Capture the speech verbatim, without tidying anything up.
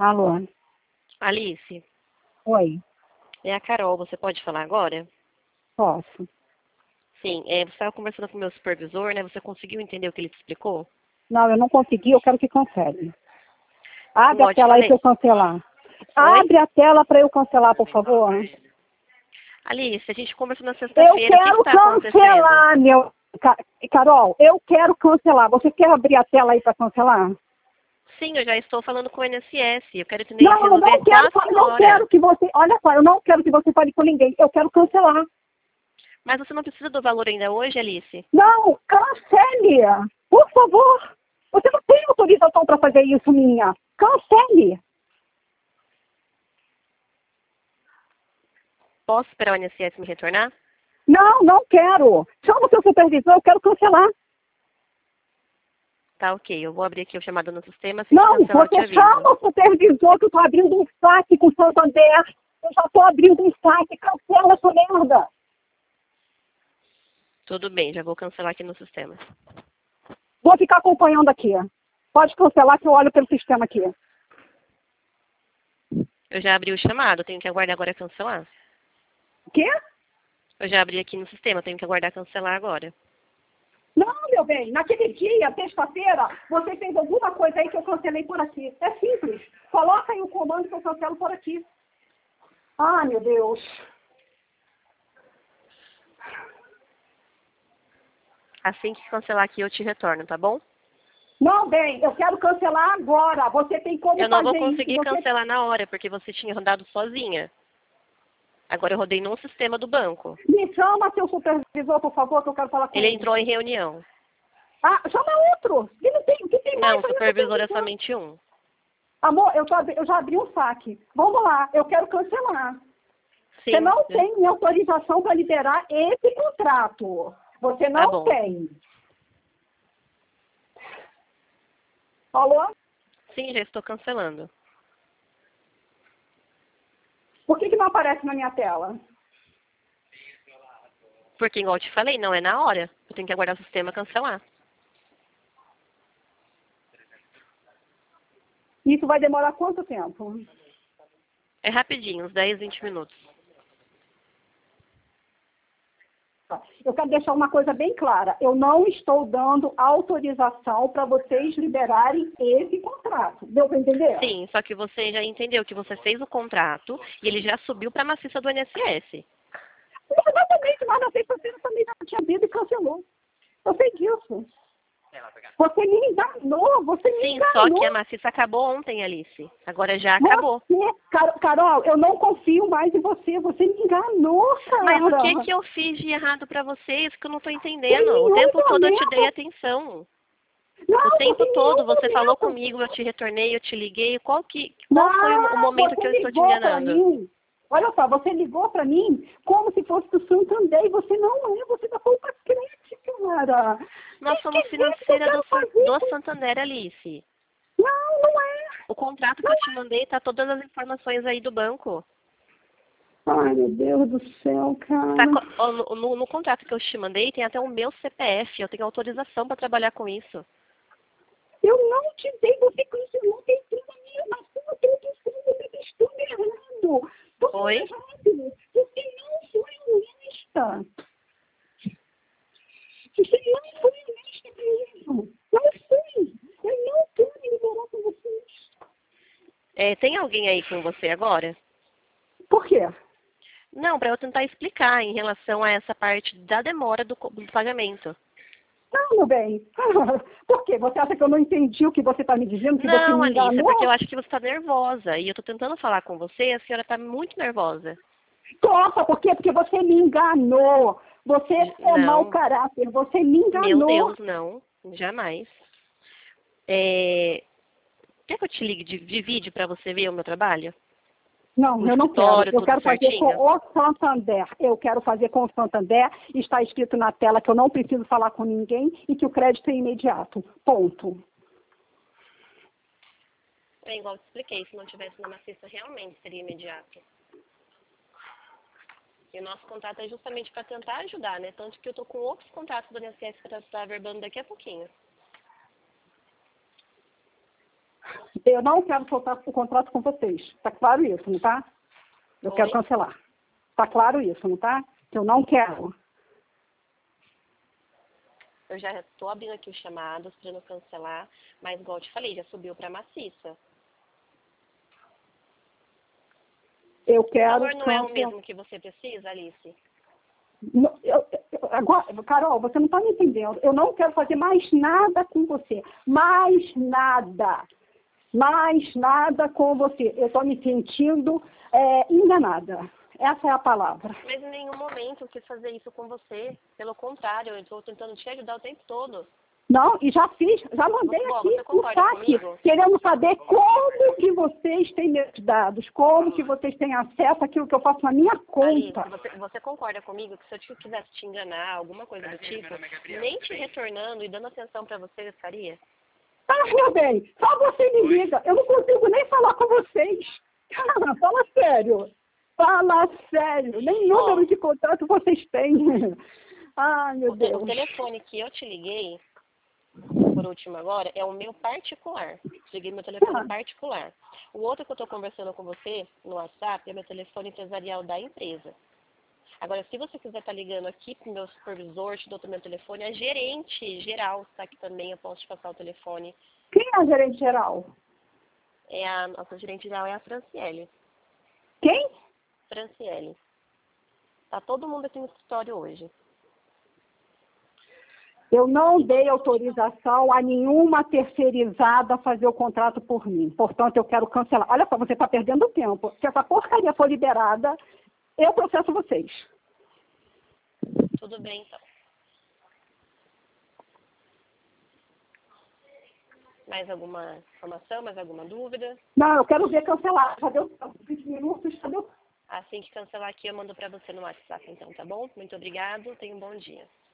Alô? Alice, Oi, é a Carol, você pode falar agora? posso? Sim, é, você estava conversando com o meu supervisor, né? Você conseguiu entender o que ele te explicou? Não, eu não consegui, eu quero que cancele. Abre a Igual eu te tela aí para falei. eu cancelar. Oi? Abre a tela para eu cancelar, por favor. Alice, a gente conversou na Eu sexta-feira, o que quero está acontecendo? cancelar, meu... Ca- Carol, eu quero cancelar. Você quer abrir a tela aí para cancelar? Sim, eu já estou falando com o N S S, eu quero entender, Não, eu resolver não com quero, a fa- não quero senhora. que você... Olha só, eu não quero que você fale com ninguém. Eu quero cancelar. Mas você não precisa do valor ainda hoje, Alice? Não, cancele. Por favor. Você não tem autorização para fazer isso, minha. Cancele. Posso esperar o N S S me retornar? Não, não quero. Chama o seu supervisor, eu quero cancelar. Tá, ok, eu vou abrir aqui o chamado no sistema, se a gente Não, cancelar eu te você aviso. chama o supervisor que eu tô abrindo um saque com o Santander. Eu já tô abrindo um saque. Cancela essa merda. Tudo bem, já vou cancelar aqui no sistema. Vou ficar acompanhando aqui. Pode cancelar que eu olho pelo sistema aqui. Eu já abri o chamado, tenho que aguardar agora cancelar. Quê? Eu já abri aqui no sistema, tenho que aguardar cancelar agora. Não, meu bem. Naquele dia, sexta-feira, você fez alguma coisa aí que eu cancelei por aqui. É simples. Coloca aí o comando que eu cancelo por aqui. Ai, meu Deus. Assim que cancelar aqui eu te retorno, tá bom? Não, bem, eu quero cancelar agora. Você tem como Eu não vou fazer isso. conseguir Você... cancelar na hora, porque você tinha rodado sozinha. Agora eu rodei num sistema do banco. Me chama seu supervisor, por favor, que eu quero falar com Ele ele. entrou em reunião. Ah, chama outro. E não tem, o que tem Não, mais o aí no supervisor é supervisor? somente um. Amor, eu, tô, abri- eu já abri um saque. Vamos lá, eu quero cancelar. Você Sim, não tem minha autorização para liberar esse contrato. Você tá não bom. tem. Alô? Sim, já estou cancelando. Por que, que não aparece na minha tela? Porque, igual eu te falei, não é na hora. Eu tenho que aguardar o sistema cancelar. Isso vai demorar quanto tempo? É rapidinho, uns dez, vinte minutos. Eu quero deixar uma coisa bem clara. Eu não estou dando autorização para vocês liberarem esse contrato. Deu para entender? Sim, só que você já entendeu que você fez o contrato e ele já subiu para a maciça do N S S. Exatamente, mas na sexta-feira também já tinha vindo e cancelou. Eu sei disso. Você me enganou, você me Sim, enganou. só que a maciça acabou ontem, Alice. Agora já acabou. Você, Car- Carol, eu não confio mais em você. Você me enganou, cara. Mas o que que eu fiz de errado pra vocês que eu não tô Em entendendo? O nenhum tempo todo eu te dei momento. atenção. Não, O tempo você em todo nenhum você falou momento. comigo, eu te retornei, eu te liguei. Qual que, qual foi o o Não, momento que você eu estou te ligou para enganando? mim. Olha só, você ligou para mim como se fosse do Santander e você não é, você tá falando pra crente, cara. Nós Que somos esquisito que eu financeira do, quero San- fazer do com... Santander, Alice. Não, não é. O contrato que Não eu te é. mandei tá todas as informações aí do banco. Ai, meu Deus do céu, Tá cara. co- ó, no, no- no contrato que eu te mandei tem até o meu C P F. Eu tenho autorização para trabalhar com isso. Eu não te dei, você cancelou, tem tudo na minha, na sua produção, você fez tudo errado. Tudo Oi? errado. Você não foi honesta. Você não foi honesta com isso. Não fui. Eu não quero me liberar com vocês. É, tem alguém aí com você agora? Por quê? Não, para eu tentar explicar em relação a essa parte da demora do, co- do pagamento. Não, meu bem. Por quê? Você acha que eu não entendi o que você está me dizendo, que você Não, me Alice, é enganou? porque eu acho que você está nervosa. E eu estou tentando falar com você e a senhora está muito nervosa. Nossa, por quê? Porque você me enganou. Você é mau Não, caráter, você me meu enganou. Deus, não. Jamais. É, quer que eu te ligue de, de vídeo para você ver o meu trabalho? Não, O eu não quero. escritório, Eu tudo quero fazer com certinho? o Santander. Eu quero fazer com o Santander. Está escrito na tela que eu não preciso falar com ninguém e que o crédito é imediato. Ponto. É igual eu te expliquei, se não tivesse na maciça, realmente seria imediato. E o nosso contrato é justamente para tentar ajudar, né? Tanto que eu tô com outros contratos do I N S S para estar verbando daqui a pouquinho. Eu não quero soltar o contrato com vocês. Tá claro isso, não tá? Eu Oi? quero cancelar. Tá claro isso, não tá? Que eu não quero. Eu já estou abrindo aqui os chamados para não cancelar, mas igual eu te falei, já subiu para maciça. Eu O quero valor não é o cancelar. mesmo que você precisa, Alice? Não, eu- eu- agora, Carol, você não está me entendendo. Eu não quero fazer mais nada com você. Mais nada. Mais nada com você. Eu estou me sentindo é, enganada. Essa é a palavra. Mas em nenhum momento eu quis fazer isso com você. Pelo contrário, eu estou tentando te ajudar o tempo todo. Não, e já fiz, já mandei Bom, aqui você o concorda saque, comigo? querendo saber como que vocês têm meus dados, como que vocês têm acesso àquilo que eu faço na minha Alice, conta. você, você concorda comigo que se eu te- quisesse te enganar, alguma coisa do tipo, nem te retornando e dando atenção para você, eu faria? Ah, meu bem, só você me liga. Eu não consigo nem falar com vocês. Ah, fala sério. Fala sério. Nem número de contato vocês têm. Ai, meu O, te- o Deus. telefone que eu te liguei, por último agora, é o meu particular. Liguei meu telefone Ah. particular. O outro que eu estou conversando com você no WhatsApp é meu telefone empresarial da empresa. Agora, se você quiser estar ligando aqui para o meu supervisor, te dou o meu telefone, a gerente geral está aqui também, eu posso te passar o telefone. Quem é a gerente geral? É a nossa gerente geral é a Franciele. Quem? Franciele. Tá todo mundo aqui no escritório hoje. Eu não dei autorização a nenhuma terceirizada a fazer o contrato por mim. Portanto, eu quero cancelar. Olha só, você está perdendo tempo. Se essa porcaria for liberada, eu processo vocês. Tudo bem, então. Mais alguma informação, mais alguma dúvida? Não, eu quero ver cancelar. Já deu vinte minutos, já deu. Assim que cancelar aqui, eu mando para você no WhatsApp, então, tá bom? Muito obrigado, tenha um bom dia.